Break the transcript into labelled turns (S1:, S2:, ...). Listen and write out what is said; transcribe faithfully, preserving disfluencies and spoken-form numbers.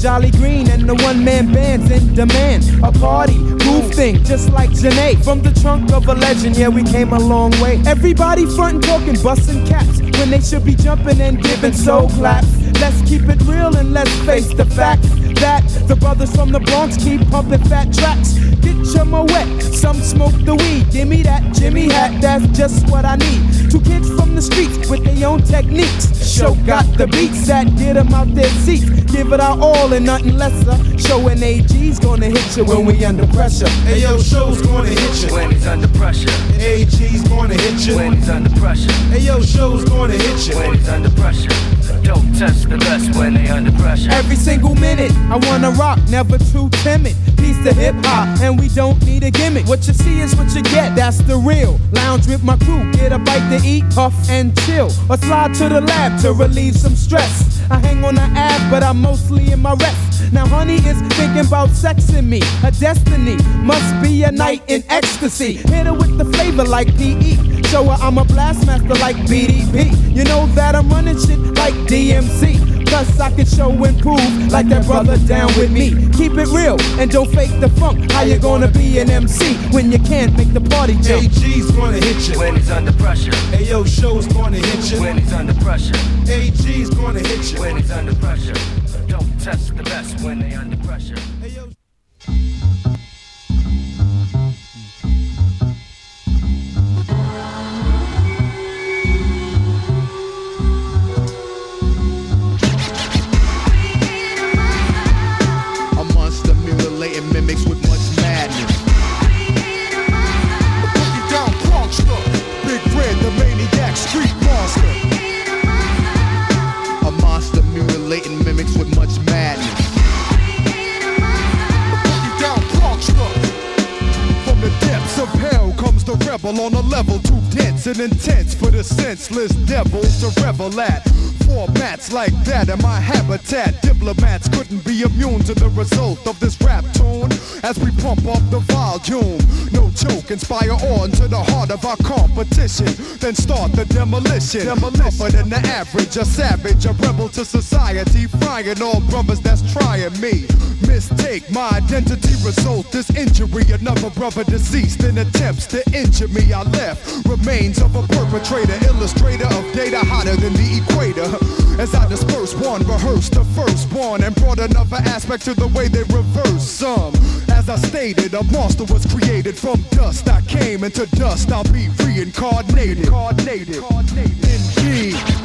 S1: Jolly Green and the one-man band's in demand. A party, groove thing, just like Janae. From the trunk of a legend, yeah, we came a long way. Everybody frontin' talking, bustin' caps, when they should be jumping and giving soul claps. Let's keep it real and let's face the fact that the brothers from the Bronx keep pumping fat tracks. Get your moet, some smoke the weed. Give me that Jimmy hat, that's just what I need. Two kids from the streets with their own techniques. Show got the beats that get them out their seats. Give it our all and nothing lesser. Showing A G's gonna hit you when we under pressure.
S2: Hey yo, show's gonna hit you
S3: when he's under pressure.
S2: A G's gonna hit you
S3: when he's under pressure.
S2: Hey yo, show's gonna hit you
S3: when he's under pressure. Don't test the best when they under pressure.
S1: Every single minute, I wanna rock, never too timid. Piece to hip hop, and we don't need a gimmick. What you see is what you get, that's the real. Lounge with my crew, get a bite to eat, puff and chill, or slide to the lab to relieve some stress. I hang on the ab, but I'm mostly in my rest. Now honey is thinking about sexing me. A destiny must be a night in ecstasy. Hit her with the flavor like P E. Show her I'm a blast master like B D P. You know that I'm running shit like D M C. Plus I can show and prove like that brother down with me. Keep it real and don't fake the funk. How you gonna be an M C when you can't make the party jump?
S2: A G's gonna hit you
S3: when he's under pressure.
S2: Hey yo, show's gonna hit you
S3: when he's under pressure.
S2: A G's gonna hit you
S3: when he's under pressure. Don't test the best when they under pressure.
S2: Hey yo.
S4: Mimics with much madness. Boogie down Bronxster, Big Red, the maniac street monster. A monster mutilating mimics with much madness. Boogie down Bronxster. From the depths of hell comes the rebel on a level too dense and intense for the senseless devils to revel at. Formats like that in my habitat. Diplomats couldn't be immune to the result of this rap tune. As we pump up the volume, no joke, inspire on to the heart of our competition. Then start the demolition. Tougher than the average, a savage, a rebel to society, frying all brothers that's trying me. Mistake my identity, result this injury. Another brother deceased in attempts to injure me. I left remains of a perpetrator, illustrator of data hotter than the equator. As I disperse one, rehearse the firstborn, and brought another aspect to the way they reverse some. As I stated, a monster was created from dust. I came into dust, I'll be reincarnated. Indeed.